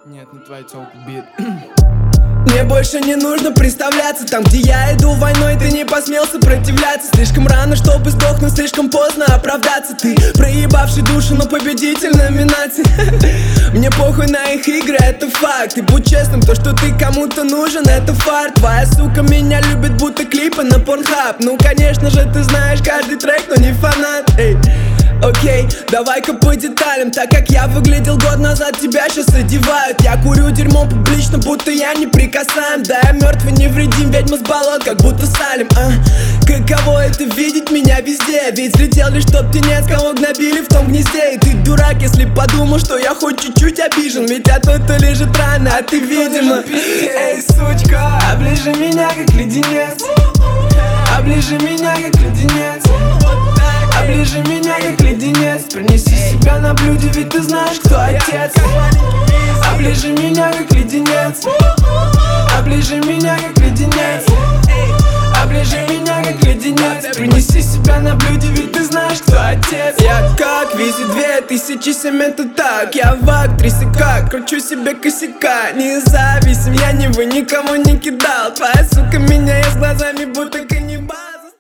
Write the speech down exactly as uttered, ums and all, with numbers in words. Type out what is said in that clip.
Нет, не твоя тёлка бит. Мне больше не нужно представляться. Там, где я иду войной, ты не посмел сопротивляться. Слишком рано, чтобы сдохнуть, слишком поздно оправдаться. Ты проебавший душу, но победитель номинации. Мне похуй на их игры, это факт. И будь честным, то, что ты кому-то нужен, это фарт. Твоя сука меня любит, будто клипы на Pornhub. Ну, конечно же, ты знаешь каждый трек, но не фанат. Эй. Окей, okay, давай-ка по деталям. Так как я выглядел год назад, тебя сейчас одевают. Я курю дерьмо публично, будто я не прикасаем. Да я мертвый невредим, ведьма с болот, как будто Салим. а? Каково это видеть меня везде? Ведь слетел лишь тот птенец, кого гнобили в том гнезде. И ты дурак, если подумал, что я хоть чуть-чуть обижен. Ведь от той-то лежит рана, а ты видимо. Эй, сучка, оближи меня как леденец. Оближи меня как леденец. Оближи меня как леденец. Принеси себя на блюде, ведь ты знаешь, кто отец. Оближи меня как леденец. Оближи меня как леденец. Оближи меня как леденец. Принеси себя на блюде, ведь ты знаешь, кто отец. Я как визи две тысячи семь, это так. Я в актрисе как, кручу себе косяка. Независим, я не вы никому не кидал. Твоя сука меня я с глазами будто каннибал.